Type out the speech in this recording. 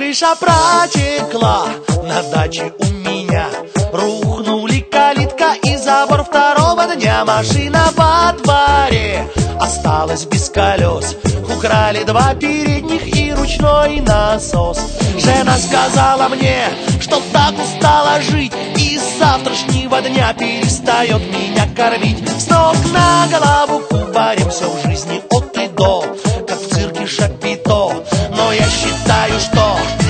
Крыша протекла на даче у меня. Рухнули калитка и забор второго дня. Машина во дворе осталась без колес. Украли 2 передних и ручной насос. Жена сказала мне, что так устала жить, и с завтрашнего дня перестает меня кормить. С ног на голову кубарем все в жизни от и до, как в цирке Шапито. Но я считаю, что